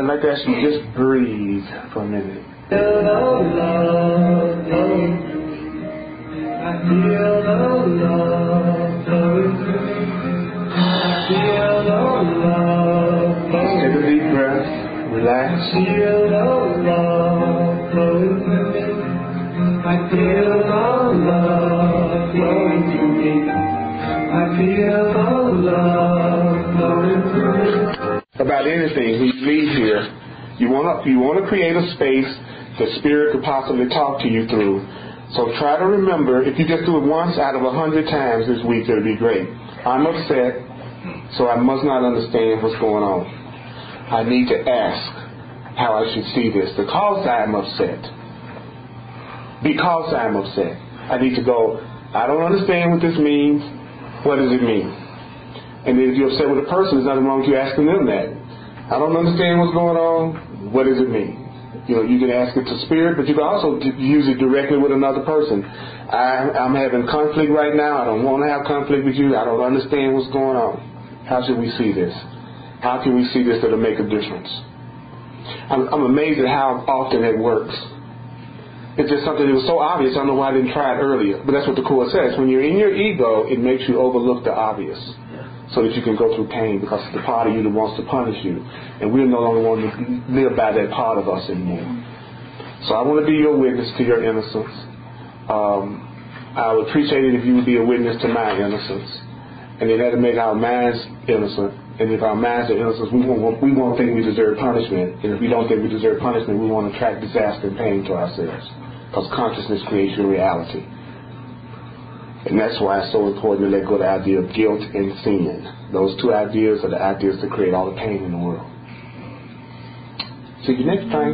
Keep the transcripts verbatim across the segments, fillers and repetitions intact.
I'd like to ask you to just breathe for a minute. I feel the love flowing through me. I feel the love flowing through me. I feel the love flowing Take a deep breath. Relax. I feel the love flowing through me. I feel the love flowing through me. I feel the love flowing through me. About anything we leave here, you want to you want to create a space the Spirit could possibly talk to you through. So try to remember, if you just do it once out of a hundred times this week, it'll be great. I'm upset, so I must not understand what's going on. I need to ask how I should see this. Because I'm upset. Because I'm upset. I need to go, I don't understand what this means. What does it mean? And if you're upset with a person, there's nothing wrong with you asking them that. I don't understand what's going on. What does it mean? You know, you can ask it to Spirit, but you can also use it directly with another person. I, I'm having conflict right now. I don't want to have conflict with you. I don't understand what's going on. How should we see this? How can we see this that'll make a difference? I'm, I'm amazed at how often it works. It's just something that was so obvious. I don't know why I didn't try it earlier. But that's what the Course says. When you're in your ego, it makes you overlook the obvious, so that you can go through pain, because it's the part of you that wants to punish you. And we no longer want to live by that part of us anymore. So I want to be your witness to your innocence. Um, I would appreciate it if you would be a witness to my innocence. And it had to make our minds innocent. And if our minds are innocent, we won't, we won't think we deserve punishment. And if we don't think we deserve punishment, we won't attract disaster and pain to ourselves. Because consciousness creates your reality. And that's why it's so important to let go of the idea of guilt and sin. Those two ideas are the ideas that create all the pain in the world. See you next time.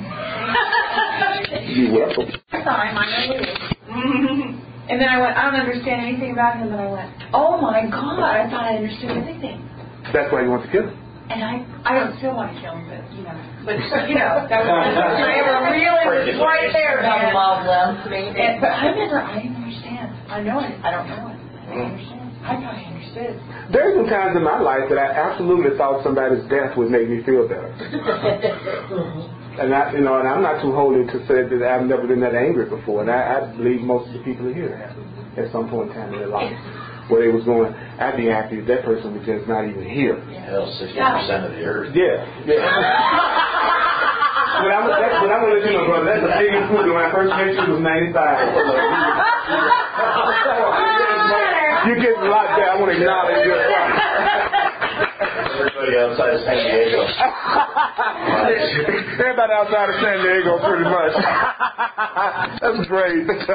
You're welcome. Sorry, my name is. And then I went, I don't understand anything about him. And I went, oh my God, I thought I understood everything. That's why you want to kill him. And I, I don't still want to kill him, but you know, but you know, that was I ever really was right there, man. Love them, maybe. And, but I never, I didn't understand. I know it. I don't know it. I don't understand. I thought I understood. There's been times in my life that I absolutely thought somebody's death would make me feel better. And I, you know, and I'm not too holy to say that I've never been that angry before. And I, I believe most of the people here have at some point in time in their life. Where they was going, I'd be happy if that person was just not even here. Hell, sixty percent of the earth. Yeah, yeah. But I'm, that's, but I'm going to let you know, brother, that's the biggest food. When I first met you, it was ninety-five. You're getting a lot there. I want to acknowledge your Everybody outside of San Diego. Everybody outside of San Diego, pretty much. That's great.